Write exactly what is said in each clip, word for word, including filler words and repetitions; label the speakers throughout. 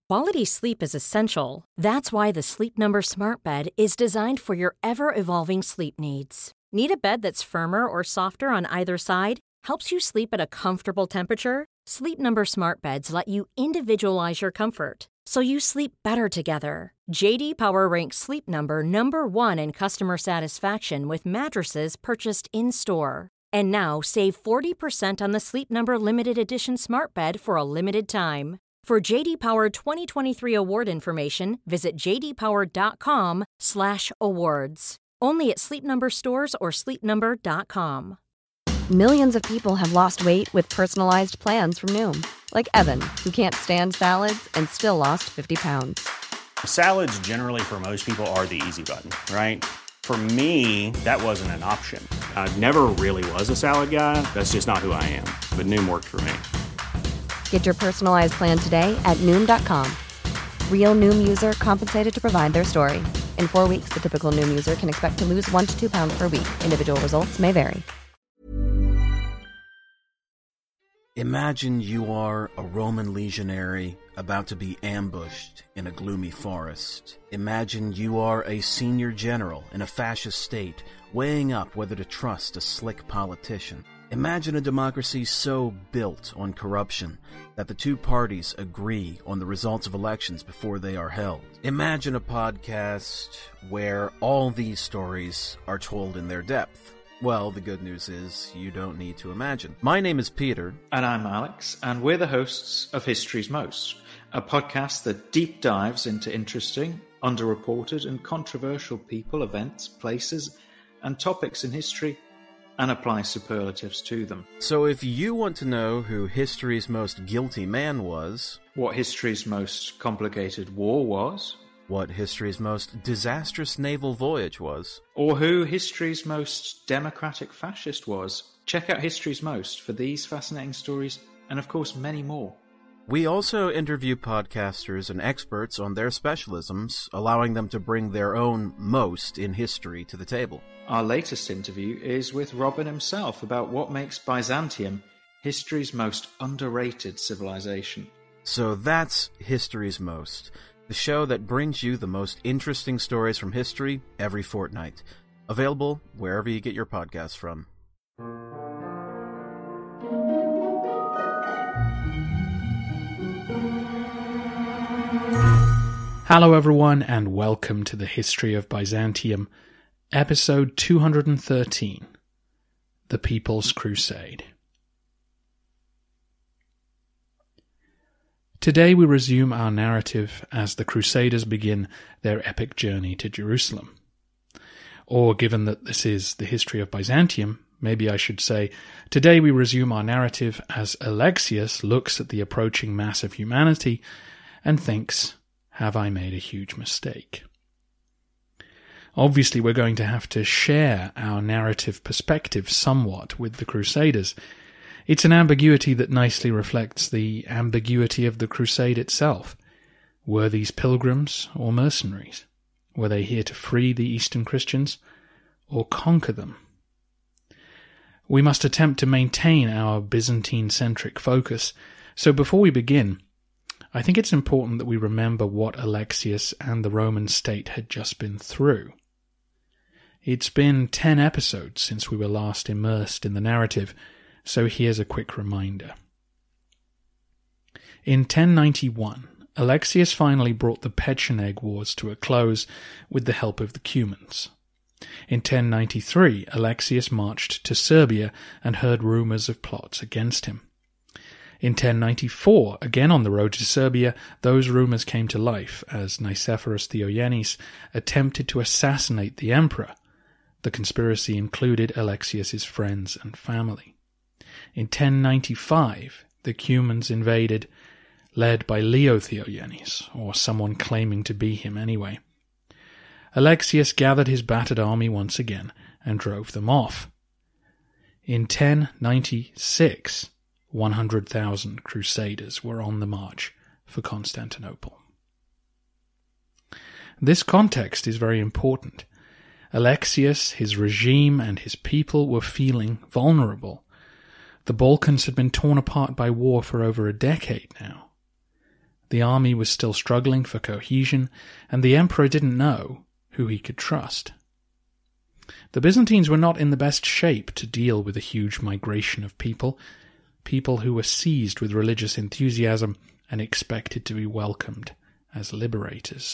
Speaker 1: Quality sleep is essential. That's why the Sleep Number Smart Bed is designed for your ever-evolving sleep needs. Need a bed that's firmer or softer on either side? Helps you sleep at a comfortable temperature? Sleep Number Smart Beds let you individualize your comfort, so you sleep better together. J D Power ranks Sleep Number number one in customer satisfaction with mattresses purchased in-store. And now save forty percent on the Sleep Number Limited Edition Smart Bed for a limited time. For J D Power twenty twenty-three award information, visit j d power dot com slash awards. Only at Sleep Number stores or sleep number dot com.
Speaker 2: Millions of people have lost weight with personalized plans from Noom. Like Evan, who can't stand salads and still lost fifty pounds.
Speaker 3: Salads generally for most people are the easy button, right? For me, that wasn't an option. I never really was a salad guy. That's just not who I am. But Noom worked for me.
Speaker 2: Get your personalized plan today at Noom dot com. Real Noom user compensated to provide their story. In four weeks, the typical Noom user can expect to lose one to two pounds per week. Individual results may vary.
Speaker 4: Imagine you are a Roman legionary about to be ambushed in a gloomy forest. Imagine you are a senior general in a fascist state, weighing up whether to trust a slick politician. Imagine a democracy so built on corruption that the two parties agree on the results of elections before they are held. Imagine a podcast where all these stories are told in their depth. Well, the good news is you don't need to imagine. My name is Peter.
Speaker 5: And I'm Alex, and we're the hosts of History's Most, a podcast that deep dives into interesting, underreported, and controversial people, events, places, and topics in history, and apply superlatives to them.
Speaker 4: So if you want to know who history's most guilty man was,
Speaker 5: what history's most complicated war was,
Speaker 4: what history's most disastrous naval voyage was,
Speaker 5: or who history's most democratic fascist was, check out History's Most for these fascinating stories, and of course many more.
Speaker 4: We also interview podcasters and experts on their specialisms, allowing them to bring their own most in history to the table.
Speaker 5: Our latest interview is with Robin himself about what makes Byzantium history's most underrated civilization.
Speaker 4: So that's History's Most, the show that brings you the most interesting stories from history every fortnight. Available wherever you get your podcasts from.
Speaker 6: Hello everyone, and welcome to the History of Byzantium, episode two hundred thirteen, The People's Crusade. Today we resume our narrative as the Crusaders begin their epic journey to Jerusalem. Or, given that this is the history of Byzantium, maybe I should say, today we resume our narrative as Alexius looks at the approaching mass of humanity and thinks, have I made a huge mistake? Obviously, we're going to have to share our narrative perspective somewhat with the Crusaders. It's an ambiguity that nicely reflects the ambiguity of the crusade itself. Were these pilgrims or mercenaries? Were they here to free the Eastern Christians or conquer them? We must attempt to maintain our Byzantine-centric focus, so before we begin, I think it's important that we remember what Alexius and the Roman state had just been through. It's been ten episodes since we were last immersed in the narrative, so here's a quick reminder. In ten ninety-one, Alexius finally brought the Pecheneg Wars to a close with the help of the Cumans. In ten ninety-three, Alexius marched to Serbia and heard rumours of plots against him. In ten ninety-four, again on the road to Serbia, those rumours came to life as Nicephorus Theogenes attempted to assassinate the emperor. The conspiracy included Alexius's friends and family. In ten ninety-five, the Cumans invaded, led by Leo Theogenes, or someone claiming to be him anyway. Alexius gathered his battered army once again and drove them off. In ten ninety-six, one hundred thousand crusaders were on the march for Constantinople. This context is very important. Alexius, his regime, and his people were feeling vulnerable. The Balkans had been torn apart by war for over a decade now. The army was still struggling for cohesion, and the emperor didn't know who he could trust. The Byzantines were not in the best shape to deal with a huge migration of people, people who were seized with religious enthusiasm and expected to be welcomed as liberators.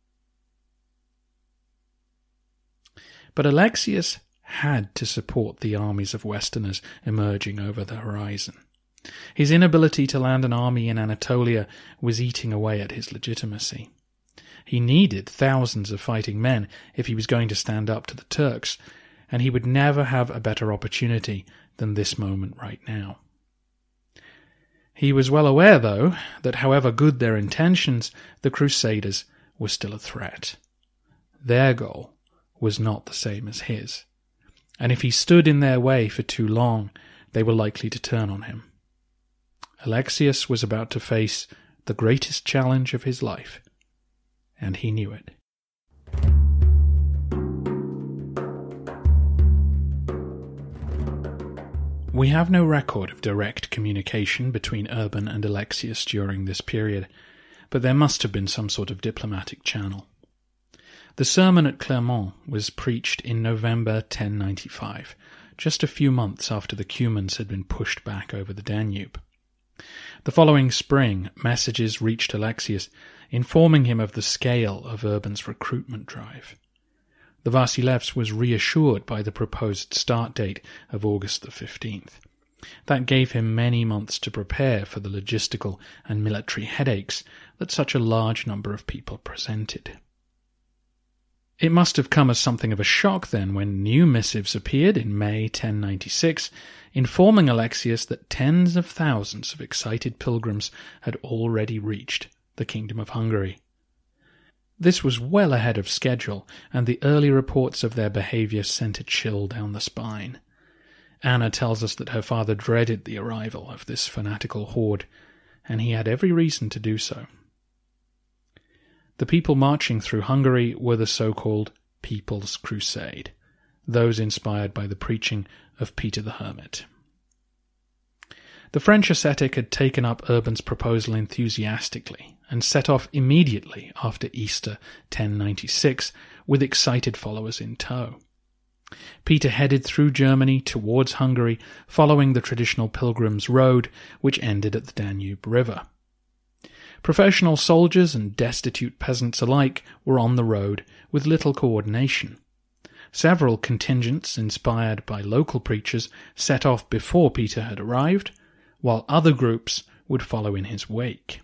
Speaker 6: But Alexius had to support the armies of Westerners emerging over the horizon. His inability to land an army in Anatolia was eating away at his legitimacy. He needed thousands of fighting men if he was going to stand up to the Turks, and he would never have a better opportunity than this moment right now. He was well aware, though, that however good their intentions, the Crusaders were still a threat. Their goal was not the same as his, and if he stood in their way for too long, they were likely to turn on him. Alexius was about to face the greatest challenge of his life, and he knew it. We have no record of direct communication between Urban and Alexius during this period, but there must have been some sort of diplomatic channel. The sermon at Clermont was preached in November ten ninety-five, just a few months after the Cumans had been pushed back over the Danube. The following spring, messages reached Alexius, informing him of the scale of Urban's recruitment drive. The Vasilevs was reassured by the proposed start date of August the fifteenth. That gave him many months to prepare for the logistical and military headaches that such a large number of people presented. It must have come as something of a shock then when new missives appeared in May ten ninety-six, informing Alexius that tens of thousands of excited pilgrims had already reached the Kingdom of Hungary. This was well ahead of schedule, and the early reports of their behaviour sent a chill down the spine. Anna tells us that her father dreaded the arrival of this fanatical horde, and he had every reason to do so. The people marching through Hungary were the so-called People's Crusade, those inspired by the preaching of Peter the Hermit. The French ascetic had taken up Urban's proposal enthusiastically and set off immediately after Easter ten ninety-six with excited followers in tow. Peter headed through Germany towards Hungary, following the traditional pilgrim's road, which ended at the Danube River. Professional soldiers and destitute peasants alike were on the road with little coordination. Several contingents, inspired by local preachers, set off before Peter had arrived, while other groups would follow in his wake.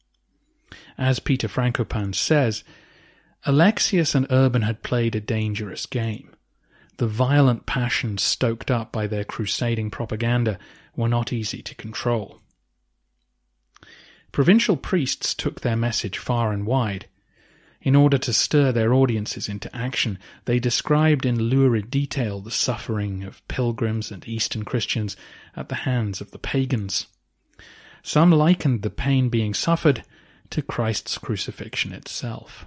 Speaker 6: As Peter Frankopan says, Alexius and Urban had played a dangerous game. The violent passions stoked up by their crusading propaganda were not easy to control. Provincial priests took their message far and wide. In order to stir their audiences into action, they described in lurid detail the suffering of pilgrims and Eastern Christians at the hands of the pagans. Some likened the pain being suffered to Christ's crucifixion itself.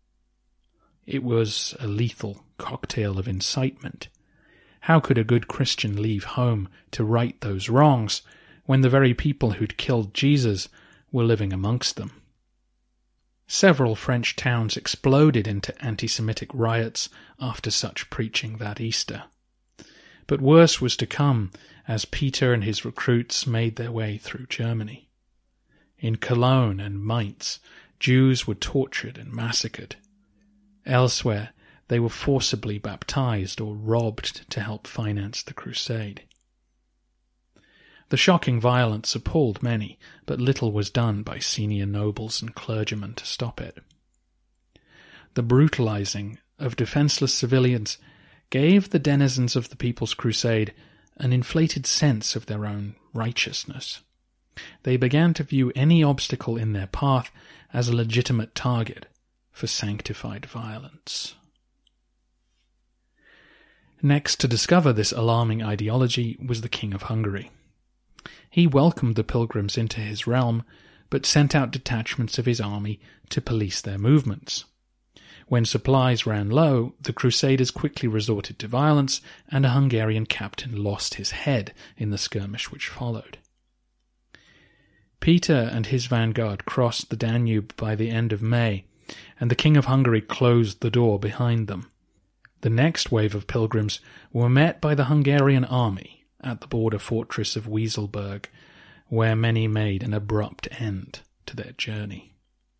Speaker 6: It was a lethal cocktail of incitement. How could a good Christian leave home to right those wrongs when the very people who'd killed Jesus were living amongst them? Several French towns exploded into anti-Semitic riots after such preaching that Easter. But worse was to come as Peter and his recruits made their way through Germany. In Cologne and Mainz, Jews were tortured and massacred. Elsewhere, they were forcibly baptized or robbed to help finance the crusade. The shocking violence appalled many, but little was done by senior nobles and clergymen to stop it. The brutalizing of defenseless civilians gave the denizens of the People's Crusade an inflated sense of their own righteousness. They began to view any obstacle in their path as a legitimate target for sanctified violence. Next to discover this alarming ideology was the King of Hungary. He welcomed the pilgrims into his realm, but sent out detachments of his army to police their movements. When supplies ran low, the Crusaders quickly resorted to violence, and a Hungarian captain lost his head in the skirmish which followed. Peter and his vanguard crossed the Danube by the end of May, and the King of Hungary closed the door behind them. The next wave of pilgrims were met by the Hungarian army at the border fortress of Wieselburg, where many made an abrupt end to their journey.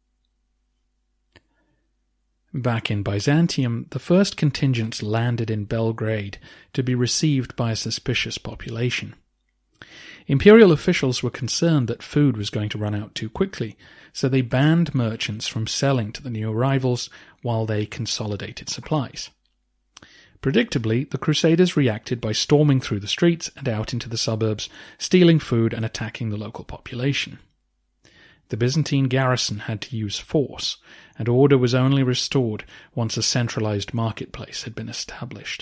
Speaker 6: Back in Byzantium, the first contingents landed in Belgrade to be received by a suspicious population. Imperial officials were concerned that food was going to run out too quickly, so they banned merchants from selling to the new arrivals while they consolidated supplies. Predictably, the Crusaders reacted by storming through the streets and out into the suburbs, stealing food and attacking the local population. The Byzantine garrison had to use force, and order was only restored once a centralized marketplace had been established.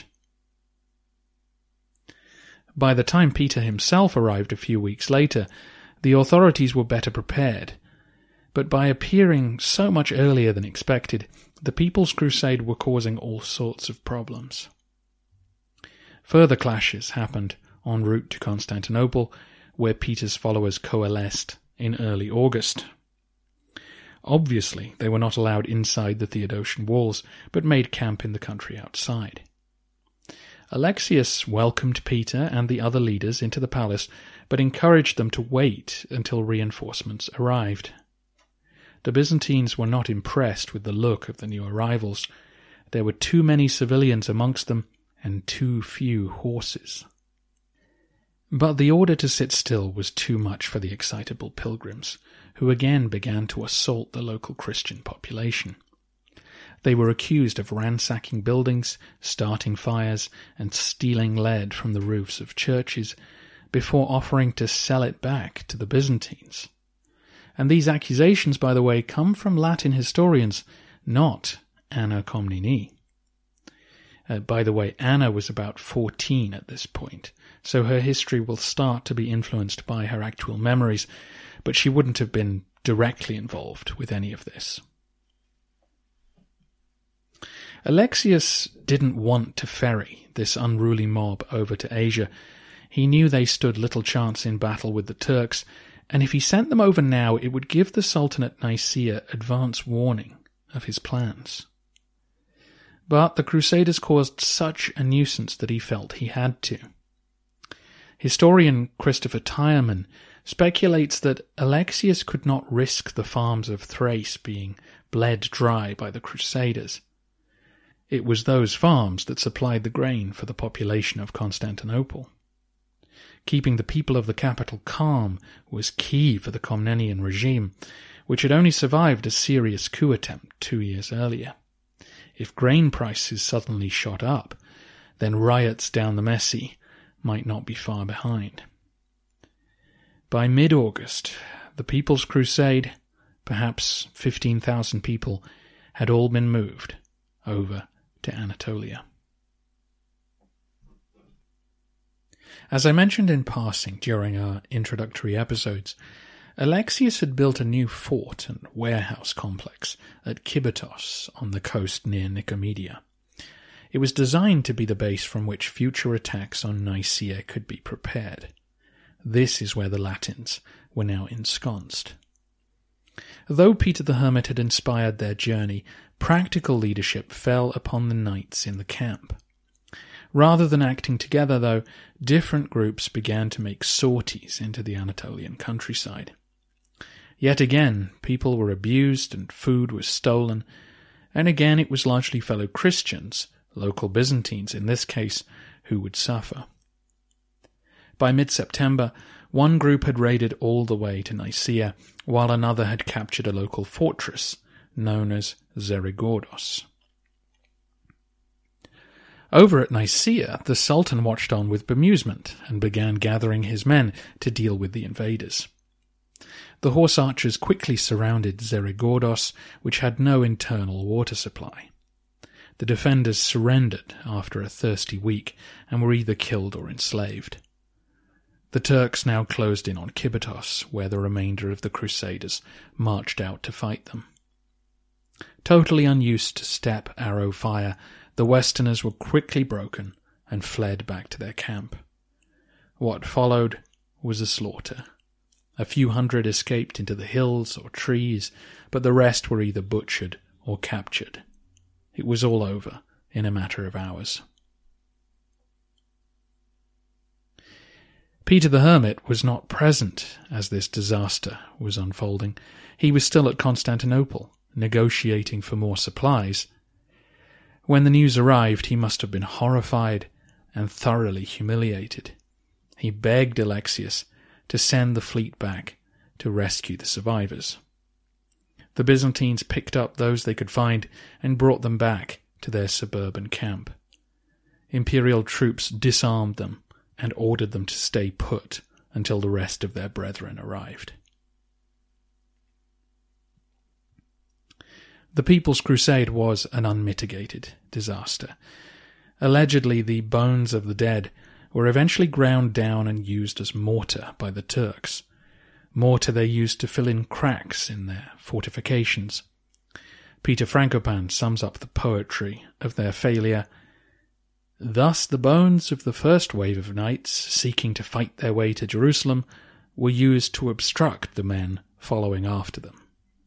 Speaker 6: By the time Peter himself arrived a few weeks later, the authorities were better prepared, but by appearing so much earlier than expected, the People's Crusade were causing all sorts of problems. Further clashes happened en route to Constantinople, where Peter's followers coalesced in early August. Obviously, they were not allowed inside the Theodosian walls, but made camp in the country outside. Alexius welcomed Peter and the other leaders into the palace, but encouraged them to wait until reinforcements arrived. The Byzantines were not impressed with the look of the new arrivals. There were too many civilians amongst them, and too few horses. But the order to sit still was too much for the excitable pilgrims, who again began to assault the local Christian population. They were accused of ransacking buildings, starting fires, and stealing lead from the roofs of churches, before offering to sell it back to the Byzantines. And these accusations, by the way, come from Latin historians, not Anna Komnene. Uh, by the way, Anna was about fourteen at this point, so her history will start to be influenced by her actual memories, but she wouldn't have been directly involved with any of this. Alexius didn't want to ferry this unruly mob over to Asia. He knew they stood little chance in battle with the Turks, and if he sent them over now, it would give the Sultan at Nicaea advance warning of his plans. But the Crusaders caused such a nuisance that he felt he had to. Historian Christopher Tyerman speculates that Alexius could not risk the farms of Thrace being bled dry by the Crusaders. It was those farms that supplied the grain for the population of Constantinople. Keeping the people of the capital calm was key for the Komnenian regime, which had only survived a serious coup attempt two years earlier. If grain prices suddenly shot up, then riots down the Messi might not be far behind. By mid-August, the People's Crusade, perhaps fifteen thousand people, had all been moved over to Anatolia. As I mentioned in passing during our introductory episodes, Alexius had built a new fort and warehouse complex at Kibetos on the coast near Nicomedia. It was designed to be the base from which future attacks on Nicaea could be prepared. This is where the Latins were now ensconced. Though Peter the Hermit had inspired their journey, practical leadership fell upon the knights in the camp. Rather than acting together, though, different groups began to make sorties into the Anatolian countryside. Yet again, people were abused and food was stolen, and again it was largely fellow Christians, local Byzantines in this case, who would suffer. By mid-September, one group had raided all the way to Nicaea, while another had captured a local fortress known as Zerigordos. Over at Nicaea, the Sultan watched on with bemusement and began gathering his men to deal with the invaders. The horse archers quickly surrounded Zerigordos, which had no internal water supply. The defenders surrendered after a thirsty week and were either killed or enslaved. The Turks now closed in on Kibetos, where the remainder of the Crusaders marched out to fight them. Totally unused to steppe arrow fire, the Westerners were quickly broken and fled back to their camp. What followed was a slaughter, A few hundred escaped into the hills or trees, but the rest were either butchered or captured. It was all over in a matter of hours. Peter the Hermit was not present as this disaster was unfolding. He was still at Constantinople, negotiating for more supplies. When the news arrived, he must have been horrified and thoroughly humiliated. He begged Alexius to send the fleet back to rescue the survivors. The Byzantines picked up those they could find and brought them back to their suburban camp. Imperial troops disarmed them and ordered them to stay put until the rest of their brethren arrived. The People's Crusade was an unmitigated disaster. Allegedly, the bones of the dead were eventually ground down and used as mortar by the Turks. Mortar they used to fill in cracks in their fortifications. Peter Frankopan sums up the poetry of their failure. Thus the bones of the first wave of knights seeking to fight their way to Jerusalem were used to obstruct the men following after them.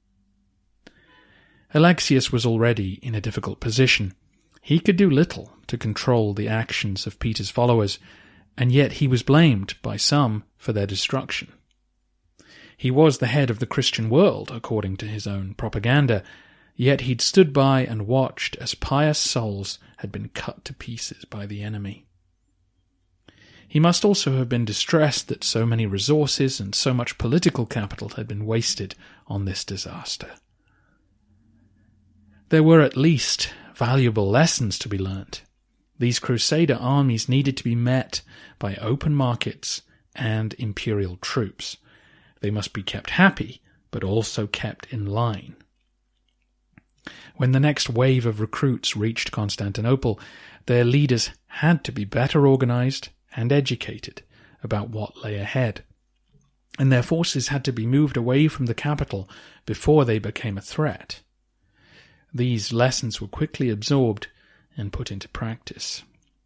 Speaker 6: Alexius was already in a difficult position. He could do little to control the actions of Peter's followers, and yet he was blamed by some for their destruction. He was the head of the Christian world, according to his own propaganda, yet he'd stood by and watched as pious souls had been cut to pieces by the enemy. He must also have been distressed that so many resources and so much political capital had been wasted on this disaster. There were at least valuable lessons to be learnt. These Crusader armies needed to be met by open markets and imperial troops. They must be kept happy, but also kept in line. When the next wave of recruits reached Constantinople, their leaders had to be better organized and educated about what lay ahead, and their forces had to be moved away from the capital before they became a threat. These lessons were quickly absorbed and put into practice.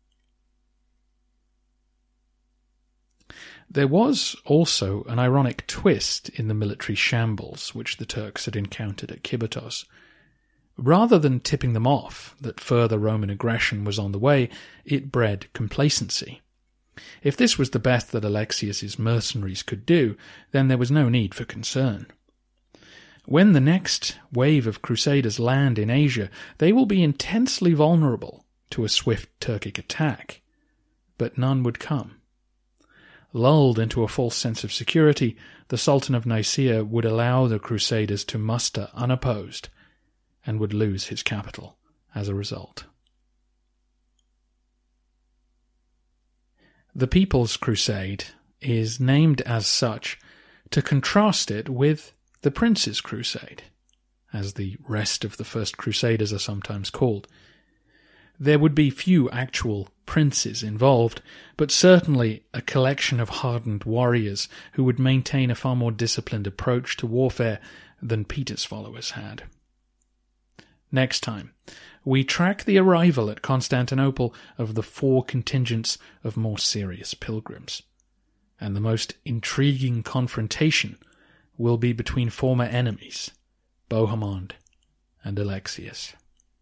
Speaker 6: There was also an ironic twist in the military shambles which the Turks had encountered at Kibitos. Rather than tipping them off that further Roman aggression was on the way, it bred complacency. If this was the best that Alexius's mercenaries could do, then there was no need for concern. When the next wave of crusaders land in Asia, they will be intensely vulnerable to a swift Turkic attack, but none would come. Lulled into a false sense of security, the Sultan of Nicaea would allow the crusaders to muster unopposed, and would lose his capital as a result. The People's Crusade is named as such to contrast it with the Prince's Crusade, as the rest of the First Crusaders are sometimes called. There would be few actual princes involved, but certainly a collection of hardened warriors who would maintain a far more disciplined approach to warfare than Peter's followers had. Next time, we track the arrival at Constantinople of the four contingents of more serious pilgrims, and the most intriguing confrontation will be between former enemies, Bohemond and Alexius.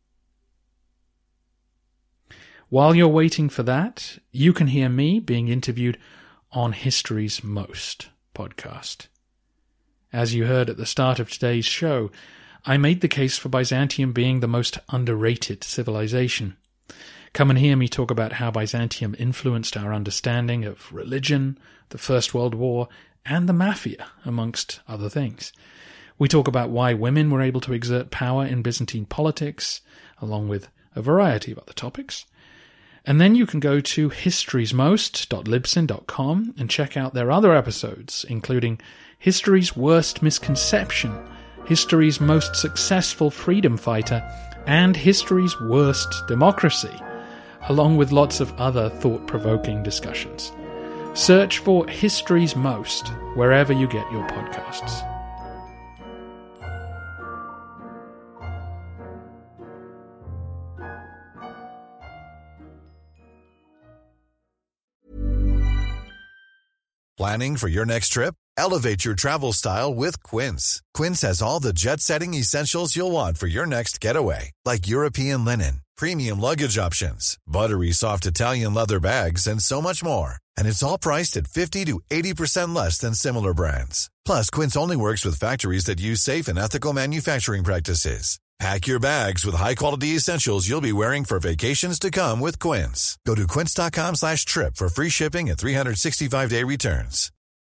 Speaker 6: While you're waiting for that, you can hear me being interviewed on History's Most podcast. As you heard at the start of today's show, I made the case for Byzantium being the most underrated civilization. Come and hear me talk about how Byzantium influenced our understanding of religion, the First World War, and the mafia, amongst other things. We talk about why women were able to exert power in Byzantine politics, along with a variety of other topics. And then you can go to histories most dot libsyn dot com and check out their other episodes, including History's Worst Misconception, History's Most Successful Freedom Fighter, and History's Worst Democracy, along with lots of other thought-provoking discussions. Search for History's Most wherever you get your podcasts.
Speaker 7: Planning for your next trip? Elevate your travel style with Quince. Quince has all the jet-setting essentials you'll want for your next getaway, like European linen, premium luggage options, buttery soft Italian leather bags, and so much more. And it's all priced at fifty to eighty percent less than similar brands. Plus, Quince only works with factories that use safe and ethical manufacturing practices. Pack your bags with high-quality essentials you'll be wearing for vacations to come with Quince. Go to quince.com slash trip for free shipping and three sixty-five day returns.